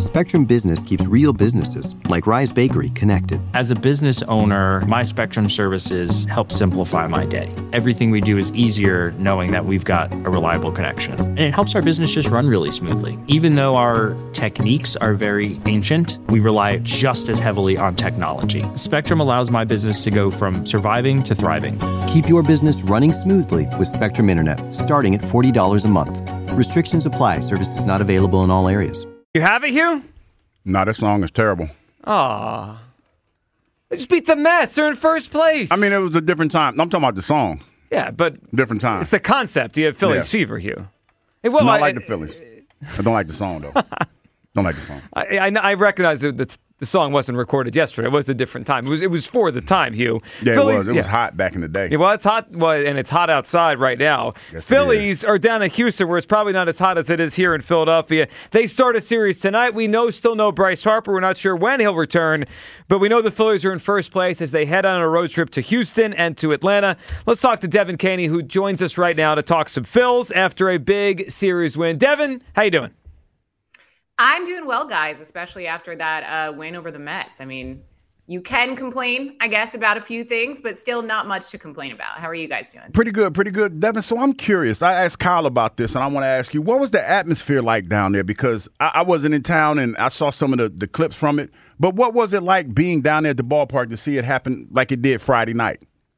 Spectrum Business keeps real businesses, like Rise Bakery, connected. As a business owner, my Spectrum services help simplify my day. Everything we do is easier knowing that we've got a reliable connection. And it helps our business just run really smoothly. Even though our techniques are very ancient, we rely just as heavily on technology. Spectrum allows my business to go from surviving to thriving. Keep your business running smoothly with Spectrum Internet, starting at $40 a month. Restrictions apply. Services not available in all areas. You have it, Hugh? No, this song is terrible. Aw. They just beat the Mets. They're in first place. I mean, it was a different time. I'm talking about the song. Yeah, but different time. It's the concept. You have Phillies fever, Hugh. Hey, well, I like the Phillies. I don't like the song, though. Don't like the song. I recognize that the song wasn't recorded yesterday. It was a different time. It was for the time, Hugh. Yeah, Phillies, it was. It was hot back in the day. Yeah, well, it's hot, and it's hot outside right now. Yes, Phillies are down in Houston, where it's probably not as hot as it is here in Philadelphia. They start a series tonight. We still know Bryce Harper. We're not sure when he'll return, but we know the Phillies are in first place as they head on a road trip to Houston and to Atlanta. Let's talk to Devin Caney, who joins us right now to talk some Phils after a big series win. Devin, how you doing? I'm doing well, guys, especially after that win over the Mets. I mean, you can complain, I guess, about a few things, but still not much to complain about. How are you guys doing? Pretty good, Devin. So I'm curious. I asked Kyle about this, and I want to ask you, what was the atmosphere like down there? Because I wasn't in town, and I saw some of the clips from it. But what was it like being down there at the ballpark to see it happen like it did Friday night?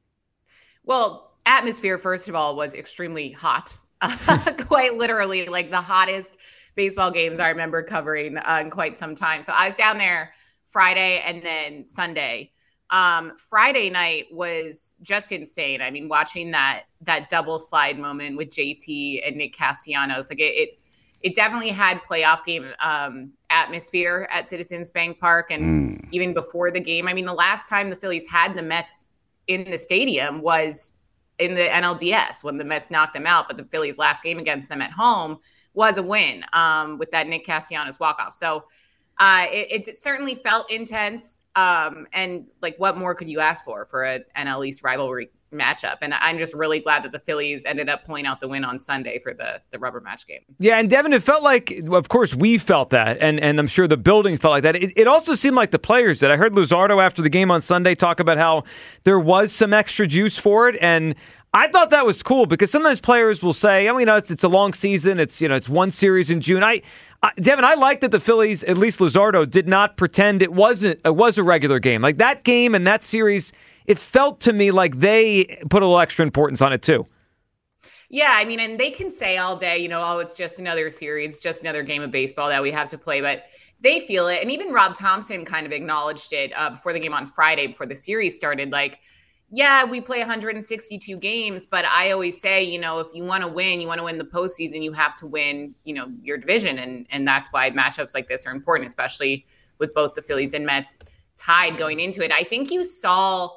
Well, atmosphere, first of all, was extremely hot. Quite literally, like the hottest baseball games I remember covering in quite some time. So I was down there Friday and then Sunday. Friday night was just insane. I mean, watching that double slide moment with JT and Nick Castellanos, like it definitely had playoff game atmosphere at Citizens Bank Park. And even before the game, I mean, the last time the Phillies had the Mets in the stadium was in the NLDS when the Mets knocked them out. But the Phillies' last game against them at home was a win with that Nick Castellanos walk-off. So it certainly felt intense. And like, what more could you ask for an NL East rivalry matchup? And I'm just really glad that the Phillies ended up pulling out the win on Sunday for the rubber match game. Yeah, and Devin, it felt like, of course, we felt that, and I'm sure the building felt like that. It also seemed like the players did. I heard Luzardo after the game on Sunday talk about how there was some extra juice for it, and I thought that was cool because sometimes players will say, it's a long season. It's one series in June. Devin, I like that the Phillies, at least Luzardo, did not pretend it was a regular game. Like that game and that series, it felt to me like they put a little extra importance on it too. Yeah, I mean, and they can say all day, it's just another series, just another game of baseball that we have to play, but they feel it. And even Rob Thompson kind of acknowledged it before the game on Friday, before the series started, like, yeah, we play 162 games, but I always say, if you want to win the postseason, you have to win, your division. And that's why matchups like this are important, especially with both the Phillies and Mets tied going into it. I think you saw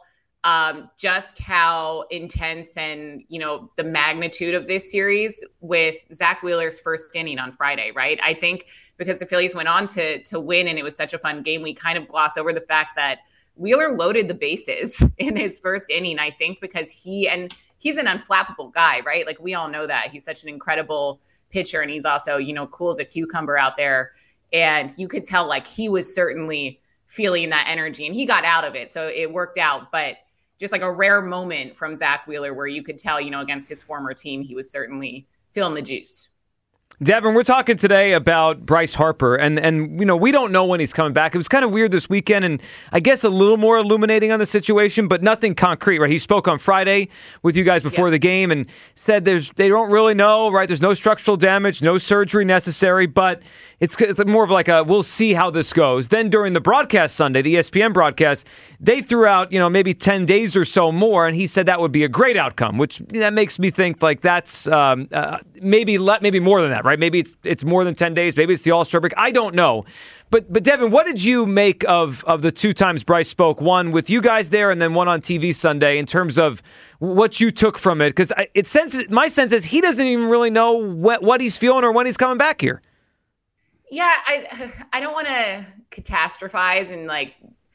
just how intense and, the magnitude of this series with Zach Wheeler's first inning on Friday, right? I think because the Phillies went on to win and it was such a fun game, we kind of gloss over the fact that Wheeler loaded the bases in his first inning, I think, because he's an unflappable guy, right? Like we all know that. He's such an incredible pitcher, and he's also, cool as a cucumber out there. And you could tell like he was certainly feeling that energy, and he got out of it. So it worked out, but just like a rare moment from Zach Wheeler where you could tell, against his former team, he was certainly feeling the juice. Devin, we're talking today about Bryce Harper, and we don't know when he's coming back. It was kind of weird this weekend, and I guess a little more illuminating on the situation, but nothing concrete, right? He spoke on Friday with you guys before the game and said they don't really know, right? There's no structural damage, no surgery necessary, but it's more of like we'll see how this goes. Then during the broadcast Sunday, the ESPN broadcast, they threw out, maybe 10 days or so more, and he said that would be a great outcome, which that makes me think like that's maybe more than that, right? Maybe it's more than 10 days. Maybe it's the All-Star break. I don't know. But Devin, what did you make of the two times Bryce spoke, one with you guys there and then one on TV Sunday, in terms of what you took from it? Because my sense is he doesn't even really know what he's feeling or when he's coming back here. Yeah, I don't want to catastrophize and like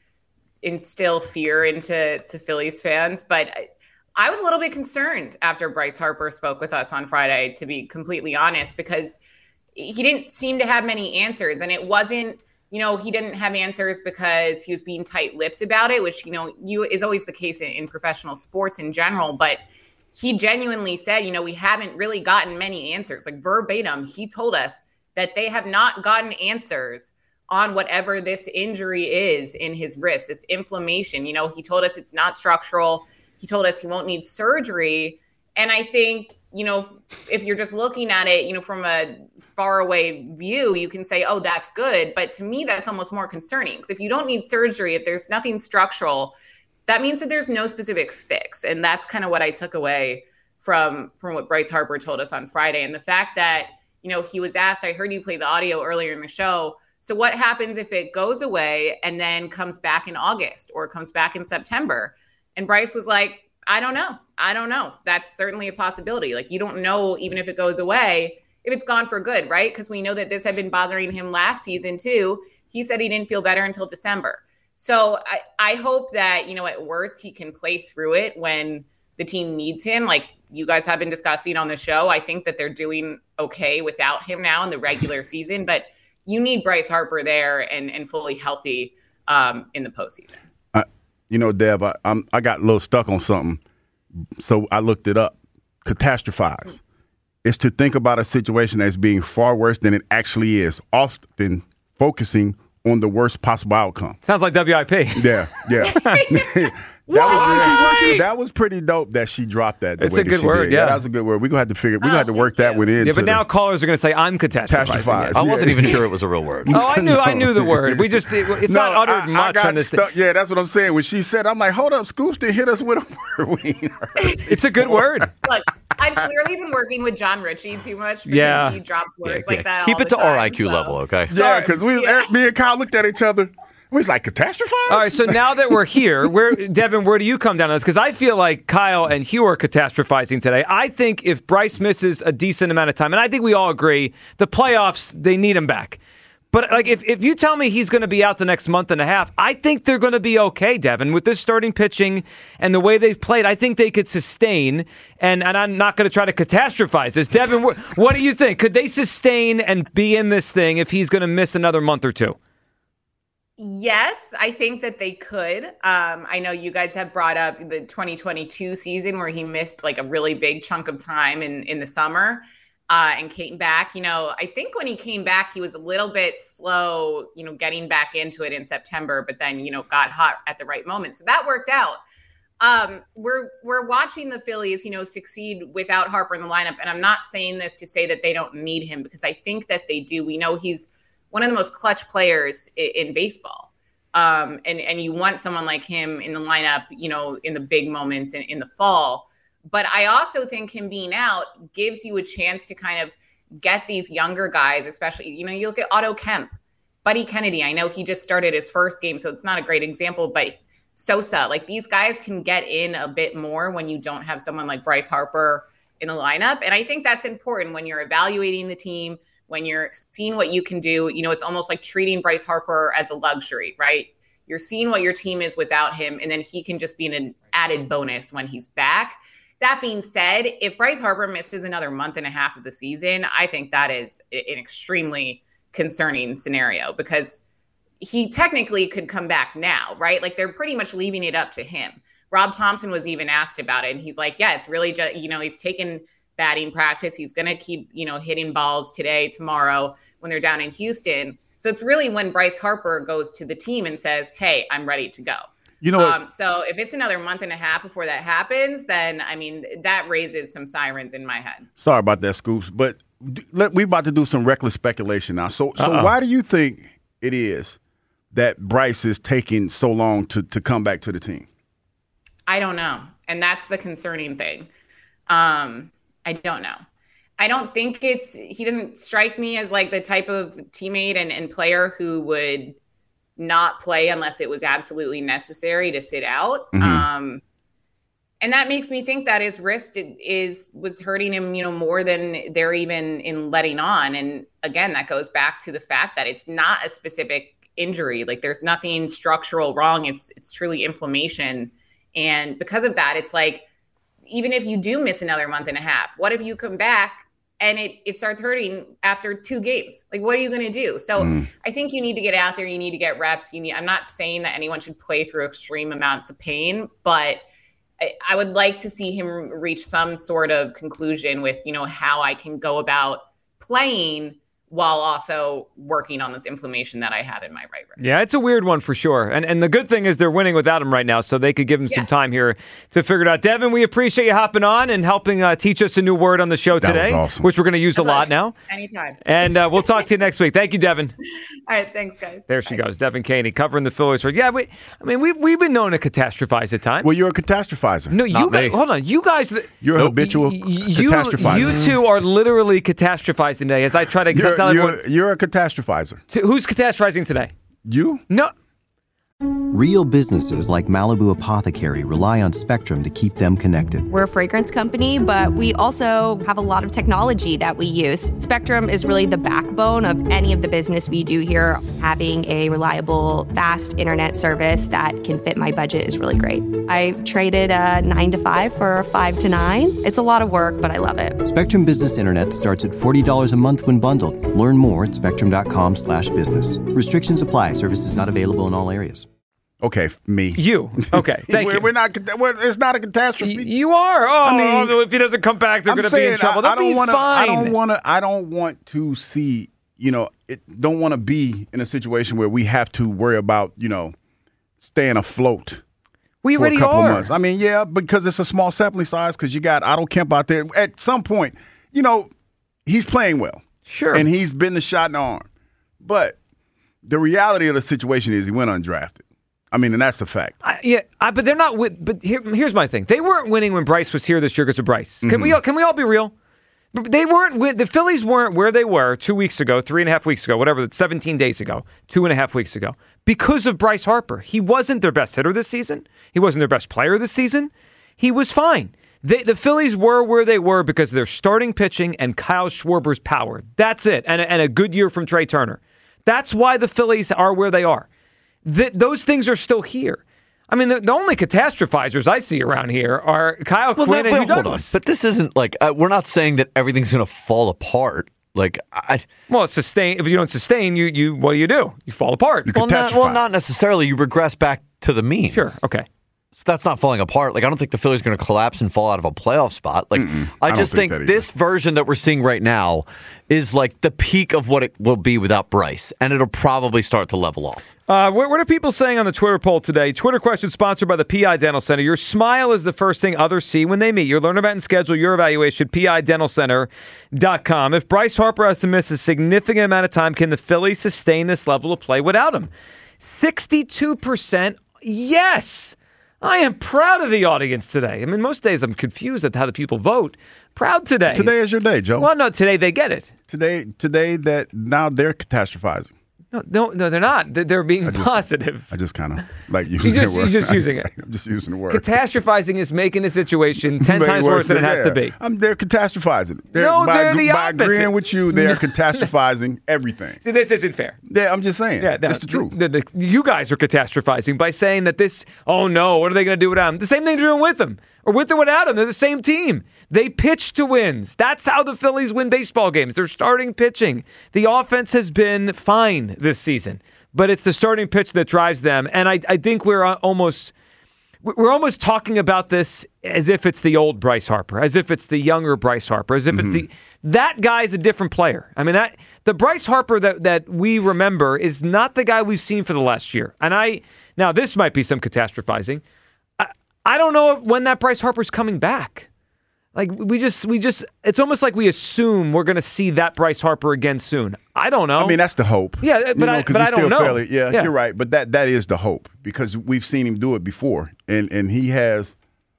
instill fear into Phillies fans, but I was a little bit concerned after Bryce Harper spoke with us on Friday, to be completely honest, because he didn't seem to have many answers. And it wasn't, he didn't have answers because he was being tight-lipped about it, which, is always the case in professional sports in general. But he genuinely said, we haven't really gotten many answers. Like verbatim, he told us that they have not gotten answers on whatever this injury is in his wrist, this inflammation. He told us it's not structural. He told us he won't need surgery. And I think, if you're just looking at it, from a far away view, you can say, oh, that's good. But to me, that's almost more concerning. Because if you don't need surgery, if there's nothing structural, that means that there's no specific fix. And that's kind of what I took away from what Bryce Harper told us on Friday. And the fact that, he was asked, I heard you play the audio earlier in the show. So what happens if it goes away and then comes back in August or comes back in September? And Bryce was like, I don't know. That's certainly a possibility. Like, you don't know, even if it goes away, if it's gone for good, right? Because we know that this had been bothering him last season too. He said he didn't feel better until December. So I hope that, at worst he can play through it when the team needs him. Like you guys have been discussing on the show, I think that they're doing okay without him now in the regular season, but you need Bryce Harper there and fully healthy in the postseason. Deb, I got a little stuck on something, so I looked it up. Catastrophize is to think about a situation as being far worse than it actually is, often focusing on the worst possible outcome. Sounds like WIP. Yeah. That was pretty dope that she dropped that. It's a good word, yeah. That was a good word. We're going to have to work that one in. Yeah, but now callers are going to say, I'm catastrophizing. Yes. I wasn't even sure it was a real word. Oh, I knew the word. It's not uttered much on this. Yeah, that's what I'm saying. When she said, I'm like, hold up, Scoops didn't hit us with a word. It's a good word. Look, I've clearly been working with John Ritchie too much because he drops words like that Keep all it the to time, our IQ level, okay? Yeah, because me and Kyle looked at each other. We was like, catastrophize? All right, so now that we're here, Devin, where do you come down on this? Because I feel like Kyle and Hugh are catastrophizing today. I think if Bryce misses a decent amount of time, and I think we all agree, the playoffs, they need him back. But like, if you tell me he's going to be out the next month and a half, I think they're going to be okay, Devin. With this starting pitching and the way they've played, I think they could sustain, and I'm not going to try to catastrophize this. Devin, what do you think? Could they sustain and be in this thing if he's going to miss another month or two? Yes, I think that they could. I know you guys have brought up the 2022 season where he missed like a really big chunk of time in the summer and came back. I think when he came back, he was a little bit slow, getting back into it in September, but then, got hot at the right moment. So that worked out. We're watching the Phillies, succeed without Harper in the lineup. And I'm not saying this to say that they don't need him, because I think that they do. We know he's one of the most clutch players in baseball. And you want someone like him in the lineup, in the big moments in the fall. But I also think him being out gives you a chance to kind of get these younger guys, especially, you look at Otto Kemp, Buddy Kennedy. I know he just started his first game, so it's not a great example, but Sosa, like these guys can get in a bit more when you don't have someone like Bryce Harper in the lineup. And I think that's important when you're evaluating the team, when you're seeing what you can do. It's almost like treating Bryce Harper as a luxury, right? You're seeing what your team is without him, and then he can just be an added bonus when he's back. That being said, if Bryce Harper misses another month and a half of the season, I think that is an extremely concerning scenario, because he technically could come back now, right? Like they're pretty much leaving it up to him. Rob Thompson was even asked about it, and he's like, yeah, it's really just, he's taken batting practice. He's going to keep, hitting balls today, tomorrow when they're down in Houston. So it's really when Bryce Harper goes to the team and says, hey, I'm ready to go. So if it's another month and a half before that happens, then, that raises some sirens in my head. Sorry about that, Scoops, but we're about to do some reckless speculation now. So why do you think it is that Bryce is taking so long to come back to the team? I don't know. And that's the concerning thing. I don't know. I don't think he doesn't strike me as like the type of teammate and player who would not play unless it was absolutely necessary to sit out. Mm-hmm. And that makes me think that his wrist was hurting him, more than they're even in letting on. And again, that goes back to the fact that it's not a specific injury. Like there's nothing structural wrong. It's truly inflammation. And because of that, it's like, even if you do miss another month and a half, what if you come back and it starts hurting after 2 games. Like, what are you going to do? So I think you need to get out there. You need to get reps. I'm not saying that anyone should play through extreme amounts of pain, but I would like to see him reach some sort of conclusion with, how I can go about playing while also working on this inflammation that I have in my right wrist. Yeah, it's a weird one for sure. And the good thing is they're winning without him right now, so they could give him some time here to figure it out. Devin, we appreciate you hopping on and helping teach us a new word on the show today, awesome. which we're going to use a lot now. Anytime. And we'll talk to you next week. Thank you, Devin. All right, thanks, guys. There she goes, Devin Caney, covering the Phillies. Yeah, we've been known to catastrophize at times. Well, you're a catastrophizer. No, you guys, hold on. You guys, you're a habitual catastrophizer. You two are literally catastrophizing today. As I try to tell everyone, you're a catastrophizer. Who's catastrophizing today? You? No. Real businesses like Malibu Apothecary rely on Spectrum to keep them connected. We're a fragrance company, but we also have a lot of technology that we use. Spectrum is really the backbone of any of the business we do here. Having a reliable, fast internet service that can fit my budget is really great. I traded a 9 to 5 for a 5 to 9. It's a lot of work, but I love it. Spectrum Business Internet starts at $40 a month when bundled. Learn more at spectrum.com/business. Restrictions apply. Services not available in all areas. Okay, me. You. Okay, thank you. We're not. It's not a catastrophe. You are. Oh, if he doesn't come back, they're going to be in trouble. They'll be fine. I don't want to see. Don't want to be in a situation where we have to worry about staying afloat. We for already a couple are. months. I mean, yeah, because it's a small sampling size. Because you got Otto Kemp out there. At some point, he's playing well. Sure. And he's been the shot in the arm. But the reality of the situation is he went undrafted. I mean, and that's a fact. But they're not. But here's my thing: they weren't winning when Bryce was here this year because of Bryce. Can we all be real? They weren't. The Phillies weren't where they were 2 weeks ago, 3.5 weeks ago, whatever, 17 days ago, 2.5 weeks ago, because of Bryce Harper. He wasn't their best hitter this season. He wasn't their best player this season. He was fine. The Phillies were where they were because of their starting pitching and Kyle Schwarber's power. That's it, and a good year from Trey Turner. That's why the Phillies are where they are. Those things are still here. I mean, the only catastrophizers I see around here are Kyle Quinn and Hugh Douglas. But this isn't like we're not saying that everything's going to fall apart. Sustain. If you don't sustain, you what do? You fall apart. Not necessarily. You regress back to the mean. Sure. Okay. That's not falling apart. I don't think the Phillies are going to collapse and fall out of a playoff spot. I just think this version that we're seeing right now is like the peak of what it will be without Bryce, and it'll probably start to level off. What are people saying on the Twitter poll today? Twitter question sponsored by the PI Dental Center. Your smile is the first thing others see when they meet you. Learn about and schedule your evaluation at PIDentalCenter.com. If Bryce Harper has to miss a significant amount of time, can the Phillies sustain this level of play without him? 62% yes. I am proud of the audience today. I mean, most days I'm confused at how the people vote. Proud today. Today is your day, Joe. Well, no, today they get it. Today that now they're catastrophizing. No, they're not. They're being positive. I just kind of like using the word. You're just using it. I'm just using the word. Catastrophizing is making a situation 10 times worse than it has to be. They're catastrophizing. They're the by opposite. agreeing with you, they're catastrophizing everything. See, this isn't fair. Yeah, I'm just saying. Yeah, that's the truth. You guys are catastrophizing by saying that this, oh no, what are they going to do without him? The same thing they're doing with him. Or with or without him. They're the same team. They pitch to wins. That's how the Phillies win baseball games. They're starting pitching. The offense has been fine this season, but it's the starting pitch that drives them. And I think we're almost talking about this as if it's the old Bryce Harper, as if it's the younger Bryce Harper, as if it's that guy's a different player. I mean, the Bryce Harper that we remember is not the guy we've seen for the last year. And now this might be some catastrophizing. I don't know when that Bryce Harper's coming back. Like we just it's almost like we assume we're going to see that Bryce Harper again soon. I don't know. I mean, that's the hope. Yeah, but I don't know. You're right, but that is the hope because we've seen him do it before, and he has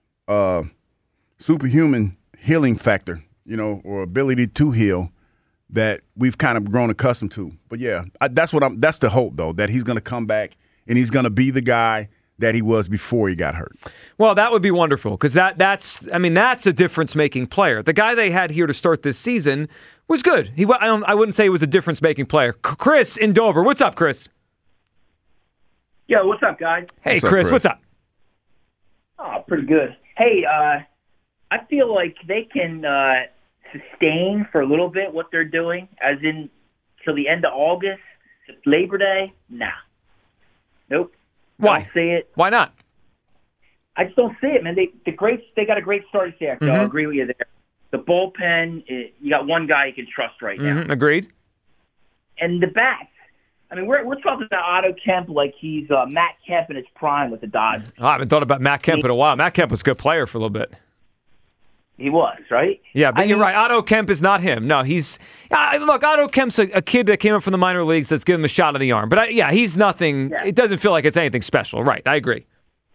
superhuman healing factor, or ability to heal that we've kind of grown accustomed to. But yeah, that's the hope though, that he's going to come back and he's going to be the guy that he was before he got hurt. Well, that would be wonderful because that's a difference-making player. The guy they had here to start this season was good. I wouldn't say he was a difference-making player. Chris in Dover. What's up, Chris? Yo, what's up, guys? Hey, Chris, what's up? Oh, pretty good. Hey, I feel like they can sustain for a little bit what they're doing, as in till the end of August, Labor Day? Nah. Nope. Why? I don't see it. Why not? I just don't see it, man. They got a great starting staff. So I'll agree with you there. The bullpen, you got one guy you can trust right now. Agreed. And the bats. I mean, we're talking about Otto Kemp like he's Matt Kemp in his prime with the Dodgers. I haven't thought about Matt Kemp in a while. Matt Kemp was a good player for a little bit. He was, right? Yeah, but you're right. Otto Kemp is not him. No, he's look. Otto Kemp's a kid that came up from the minor leagues that's given him a shot in the arm. But he's nothing. Yeah. It doesn't feel like it's anything special. Right, I agree.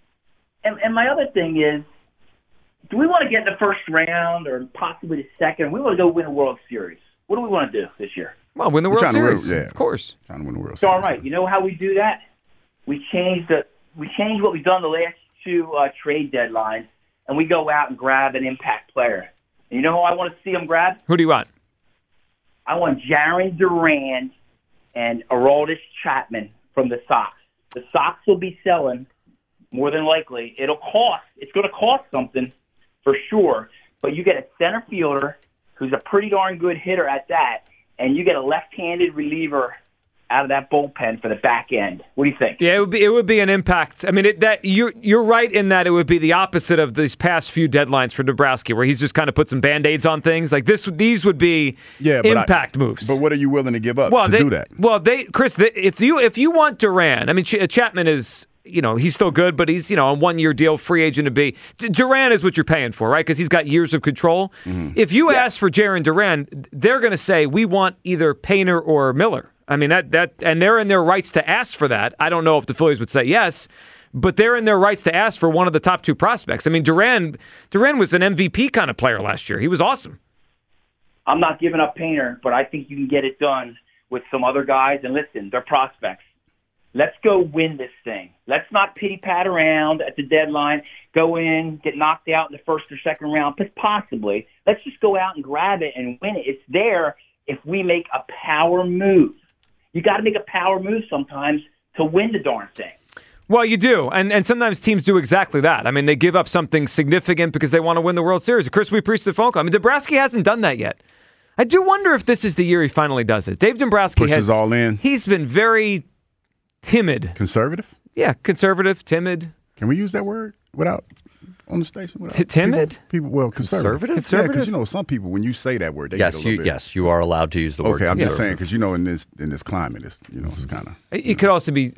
And my other thing is, do we want to get in the first round or possibly the second? We want to go win a World Series. What do we want to do this year? Well, win the World Series, of course. Trying to win the World Series. So, all right. You know how we do that? We change what we've done the last two trade deadlines, and we go out and grab an impact player. And you know who I want to see them grab? Who do you want? I want Jarren Duran and Aroldis Chapman from the Sox. The Sox will be selling, more than likely. It's going to cost something for sure, but you get a center fielder who's a pretty darn good hitter at that, and you get a left-handed reliever out of that bullpen for the back end. What do you think? Yeah, it would be an impact. I mean, you're right in that it would be the opposite of these past few deadlines for Dombrowski, where he's just kind of put some Band-Aids on things. Like these would be impact moves. But what are you willing to give up to do that? Well, Chris, if you want Duran, I mean, Chapman is. He's still good, but he's, a 1-year deal, free agent to be. Duran is what you're paying for, right? Because he's got years of control. Mm-hmm. If you ask for Jarren Duran, they're going to say, we want either Painter or Miller. I mean, and they're in their rights to ask for that. I don't know if the Phillies would say yes, but they're in their rights to ask for one of the top two prospects. I mean, Duran was an MVP kind of player last year. He was awesome. I'm not giving up Painter, but I think you can get it done with some other guys. And listen, they're prospects. Let's go win this thing. Let's not pity-pat around at the deadline, go in, get knocked out in the first or second round, possibly. Let's just go out and grab it and win it. It's there if we make a power move. You got to make a power move sometimes to win the darn thing. Well, you do, and sometimes teams do exactly that. I mean, they give up something significant because they want to win the World Series. Chris, we appreciate the phone call. I mean, Dombrowski hasn't done that yet. I do wonder if this is the year he finally does it. Dave Dombrowski pushes all in. He's been very timid. Conservative? Yeah, conservative, timid. Can we use that word without on the station? Timid? People, conservative? Yeah, because some people, when you say that word, they get a little bit. Yes, you are allowed to use the word. Okay, I'm just saying because in this climate, it's it's kind of. It could also be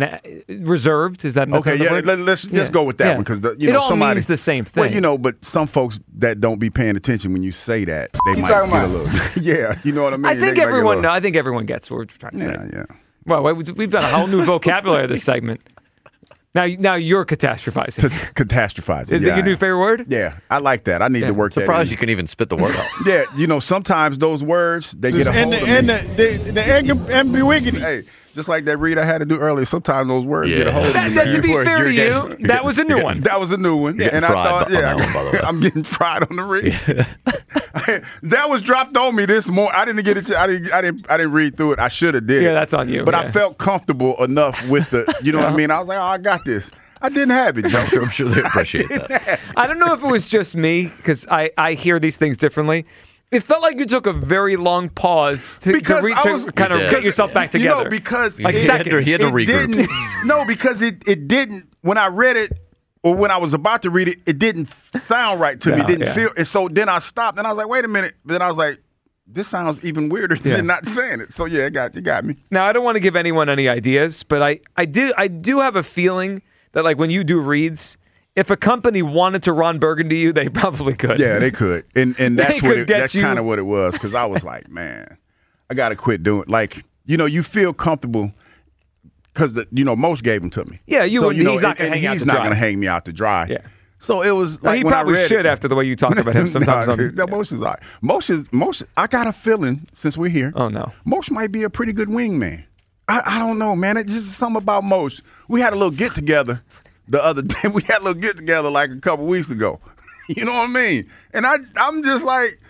reserved. Is that okay? Yeah, let's just go with that one because it all means the same thing. Well, but some folks that don't be paying attention when you say that, they might get a little. Yeah, you know what I mean. I think everyone. I think everyone gets what we're trying to say. Yeah. Well, we've got a whole new vocabulary this segment. Now you're catastrophizing. Catastrophizing. Is it your new favorite word? Yeah, I like that. I need to work that in. Surprised you can even spit the word out. Yeah, sometimes those words, they get a hold of me. And the ambiguity. Hey, just like that read I had to do earlier, sometimes those words get a hold of me. To be fair to you, that was a new one. That was a new one. And I thought, I'm getting fried on the read. That was dropped on me this morning. I didn't get it. I didn't read through it. I should have did. Yeah, that's on you. But I felt comfortable enough with the. You know what I mean? I was like, I got this. I didn't have it, Joe. I'm sure they appreciate that. I don't know if it was just me because I hear these things differently. It felt like you took a very long pause to kind of get yourself back together. Because like seconds. He had to regroup. No, because it didn't. When I read it, or when I was about to read it, it didn't sound right to me. It didn't feel. And so then I stopped, and I was like, wait a minute. Then I was like, this sounds even weirder than not saying it. So yeah, it got me. Now I don't want to give anyone any ideas, but I do have a feeling that like when you do reads, if a company wanted to Ron Burgundy you, they probably could. Yeah, they could, and that's kind of what it was. Because I was like, man, I got to quit doing. Like, you feel comfortable because most gave them to me. Yeah, he's not going to hang out. He's not going to hang me out to dry. Yeah. So it was like he when probably I read should after the way you talk about him sometimes. Moshe's all right. Moshe, I got a feeling since we're here. Oh no, Moshe might be a pretty good wingman. I don't know, man. It's just something about Moshe. We had a little get together the other day. We had a little get together like a couple weeks ago. You know what I mean? And I'm just like,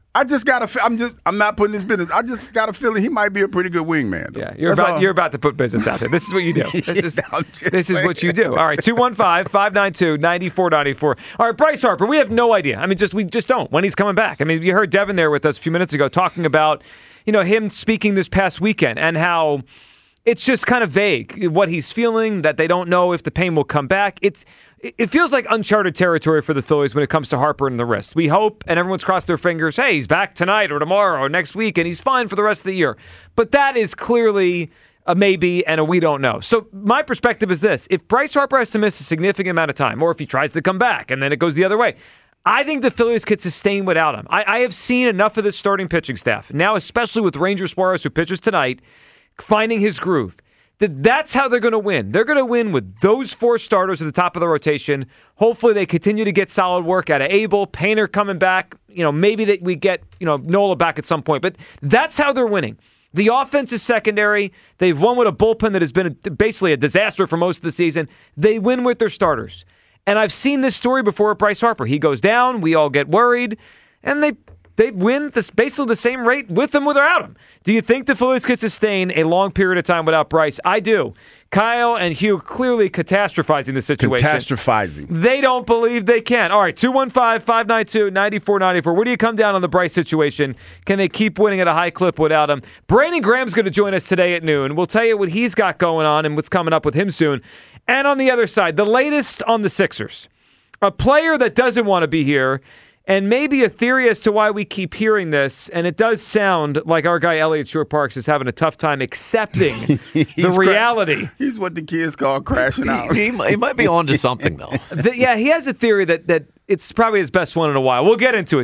I just got I'm not putting this business. I just got a feeling he might be a pretty good wingman. Though. Yeah, you're about to put business out there. This is what you do. This is what you do. All right, 215-592-9494. All right, Bryce Harper, we have no idea. I mean, we just don't when he's coming back. I mean, you heard Devin there with us a few minutes ago talking about, him speaking this past weekend and how it's just kind of vague what he's feeling, that they don't know if the pain will come back. It feels like uncharted territory for the Phillies when it comes to Harper and the wrist. We hope, and everyone's crossed their fingers, hey, he's back tonight or tomorrow or next week, and he's fine for the rest of the year. But that is clearly a maybe and a we don't know. So my perspective is this. If Bryce Harper has to miss a significant amount of time, or if he tries to come back and then it goes the other way, I think the Phillies could sustain without him. I have seen enough of this starting pitching staff, now especially with Ranger Suarez, who pitches tonight, finding his groove. That's how they're going to win. They're going to win with those 4 starters at the top of the rotation. Hopefully they continue to get solid work out of Abel, Painter coming back. Maybe that we get, Nola back at some point. But that's how they're winning. The offense is secondary. They've won with a bullpen that has been basically a disaster for most of the season. They win with their starters. And I've seen this story before with Bryce Harper. He goes down, we all get worried, and they win basically the same rate with him, without him. Do you think the Phillies could sustain a long period of time without Bryce? I do. Kyle and Hugh clearly catastrophizing the situation. Catastrophizing. They don't believe they can. All right, 215-592-9494. Where do you come down on the Bryce situation? Can they keep winning at a high clip without him? Brandon Graham's going to join us today at noon. We'll tell you what he's got going on and what's coming up with him soon. And on the other side, the latest on the Sixers. A player that doesn't want to be here, and maybe a theory as to why we keep hearing this, and it does sound like our guy Elliot Shore-Parks is having a tough time accepting the reality. He's what the kids call crashing out. He might be on to something, though. He has a theory that it's probably his best one in a while. We'll get into it.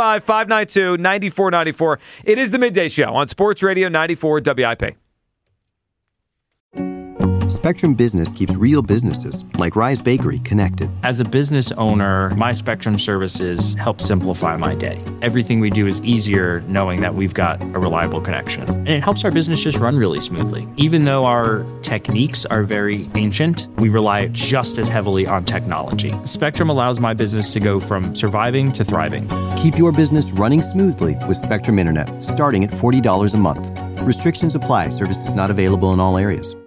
215-592-9494. It is the Midday Show on Sports Radio 94 WIP. Spectrum Business keeps real businesses, like Rise Bakery, connected. As a business owner, my Spectrum services help simplify my day. Everything we do is easier knowing that we've got a reliable connection. And it helps our business just run really smoothly. Even though our techniques are very ancient, we rely just as heavily on technology. Spectrum allows my business to go from surviving to thriving. Keep your business running smoothly with Spectrum Internet, starting at $40 a month. Restrictions apply. Services not available in all areas.